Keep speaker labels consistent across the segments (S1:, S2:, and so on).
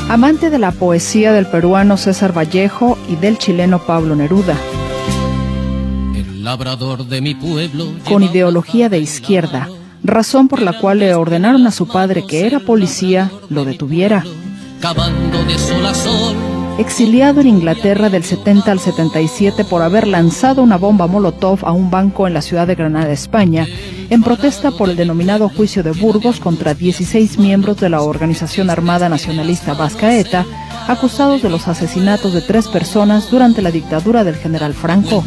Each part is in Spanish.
S1: Amante de la poesía del peruano César Vallejo y del chileno Pablo Neruda.
S2: El labrador de mi pueblo.
S1: Con ideología de izquierda, razón por la cual le ordenaron a su padre, que era policía, lo detuviera.
S2: Cavando de sol a sol.
S1: Exiliado en Inglaterra del 70 al 77 por haber lanzado una bomba Molotov a un banco en la ciudad de Granada, España, en protesta por el denominado juicio de Burgos contra 16 miembros de la organización armada nacionalista vasca ETA, acusados de los asesinatos de 3 personas durante la dictadura del general Franco.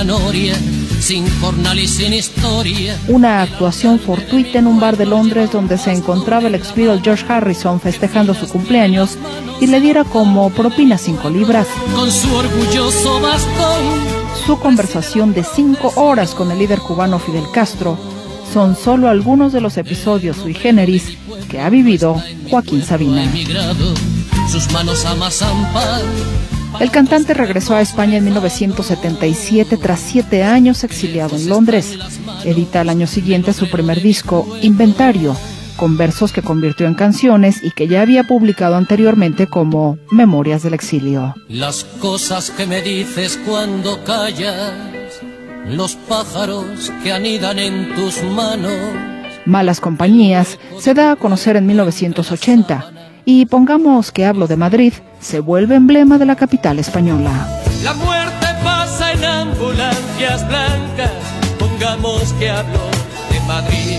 S1: Una actuación fortuita en un bar de Londres donde se encontraba el ex-Beatle George Harrison festejando su cumpleaños y le diera como propina 5 libras.
S2: Con su orgulloso bastón.
S1: Su conversación de 5 horas con el líder cubano Fidel Castro son solo algunos de los episodios sui generis que ha vivido Joaquín Sabina.
S2: Sus manos amasan pan.
S1: El cantante regresó a España en 1977 tras 7 años exiliado en Londres. Edita al año siguiente su primer disco, Inventario, con versos que convirtió en canciones y que ya había publicado anteriormente como Memorias del Exilio.
S2: Las cosas que me dices cuando callas, los pájaros que anidan en tus manos.
S1: Malas Compañías se da a conocer en 1980 y Pongamos que hablo de Madrid se vuelve emblema de la capital española.
S2: La muerte pasa en ambulancias blancas, pongamos que hablo de Madrid.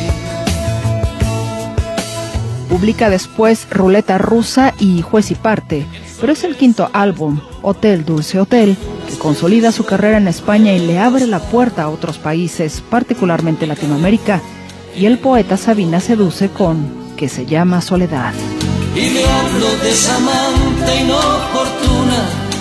S1: Publica después Ruleta Rusa y Juez y Parte, pero es el 5º álbum, Hotel Dulce Hotel, que consolida su carrera en España y le abre la puerta a otros países, particularmente Latinoamérica, y el poeta Sabina seduce con Que se llama Soledad.
S2: Y le hablo de esa amante inoportuna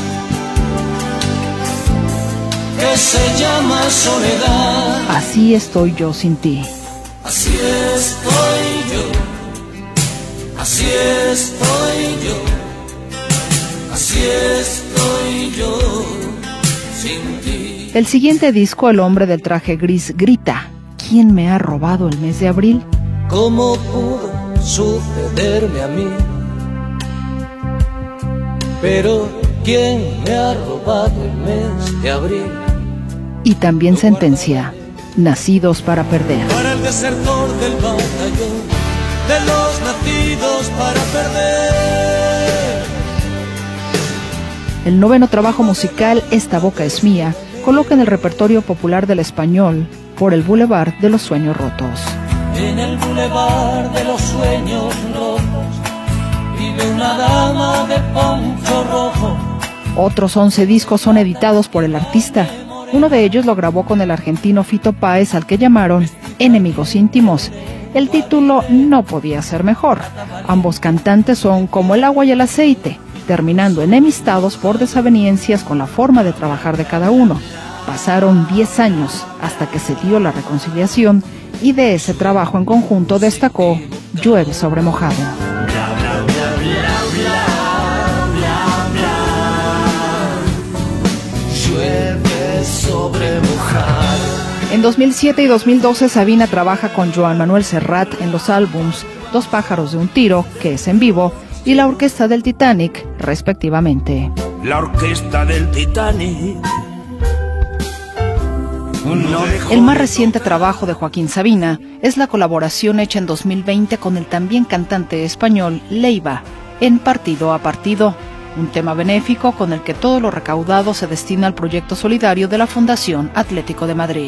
S2: que se llama soledad.
S1: Así estoy yo sin ti.
S2: Así estoy yo, así estoy yo, así estoy yo sin ti.
S1: El siguiente disco, El hombre del traje gris, grita: ¿quién me ha robado el mes de abril?
S2: ¿Cómo pudo sucederme a mí? Pero ¿quién me ha robado el mes de abril?
S1: Y también sentencia: Nacidos para perder.
S2: Para el desertor del batallón de los nacidos para perder.
S1: El 9º trabajo musical, Esta boca es mía, coloca en el repertorio popular del español Por el Boulevard de los Sueños Rotos.
S2: En el Boulevard de los Sueños Rotos vive una dama de poncho rojo.
S1: Otros 11 discos son editados por el artista. Uno de ellos lo grabó con el argentino Fito Páez, al que llamaron Enemigos Íntimos. El título no podía ser mejor. Ambos cantantes son como el agua y el aceite, terminando enemistados por desavenencias con la forma de trabajar de cada uno. Pasaron 10 años hasta que se dio la reconciliación y de ese trabajo en conjunto destacó Llueve sobre mojado.
S2: Llueve sobre mojado.
S1: En 2007 y 2012 Sabina trabaja con Joan Manuel Serrat en los álbums Dos pájaros de un tiro, que es en vivo, y La Orquesta del Titanic, respectivamente.
S2: La Orquesta del Titanic.
S1: El más reciente trabajo de Joaquín Sabina es la colaboración hecha en 2020 con el también cantante español Leiva, en Partido a Partido, un tema benéfico con el que todo lo recaudado se destina al proyecto solidario de la Fundación Atlético de Madrid.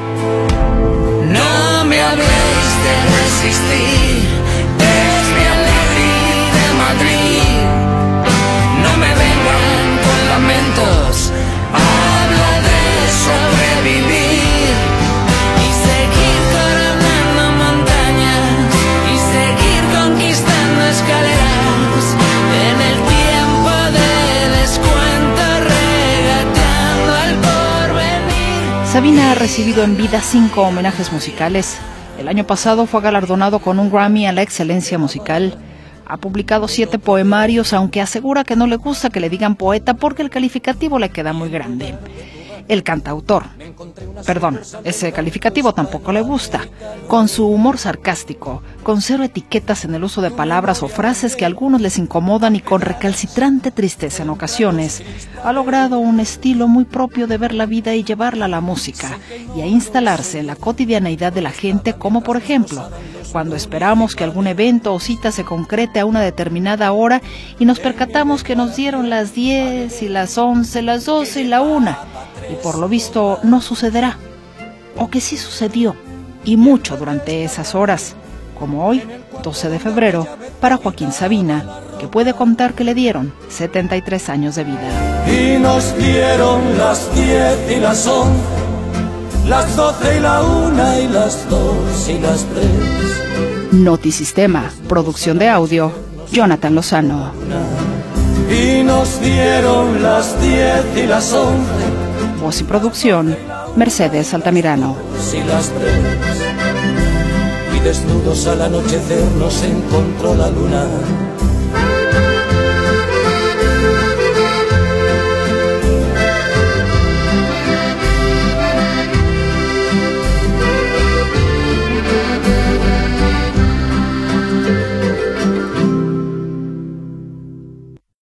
S2: No me habléis de resistir, es mi alegría de Madrid. No me vengan con lamentos, hablo de sobrevivir.
S1: Sabina ha recibido en vida 5 homenajes musicales. El año pasado fue galardonado con un Grammy a la excelencia musical. Ha publicado 7 poemarios, aunque asegura que no le gusta que le digan poeta porque el calificativo le queda muy grande. el cantautor. Perdón, ese calificativo tampoco le gusta. Con su humor sarcástico, con cero etiquetas en el uso de palabras o frases que a algunos les incomodan y con recalcitrante tristeza en ocasiones, ha logrado un estilo muy propio de ver la vida y llevarla a la música y a instalarse en la cotidianeidad de la gente, como por ejemplo, cuando esperamos que algún evento o cita se concrete a una determinada hora y nos percatamos que nos dieron las 10 y las 11, las 12 y la 1, y por lo visto no sucederá, o que sí sucedió, y mucho durante esas horas, como hoy, 12 de febrero, para Joaquín Sabina, que puede contar que le dieron 73 años de vida.
S2: Y nos dieron las 10 y las 11, las 12 y la 1 y las 2 y las 3.
S1: Notisistema, producción de audio, Jonathan Lozano.
S2: Y nos dieron las 10 y las 11.
S1: Voz y producción, Mercedes Altamirano.
S2: Y las 3. Y desnudos al anochecer nos encontró la luna.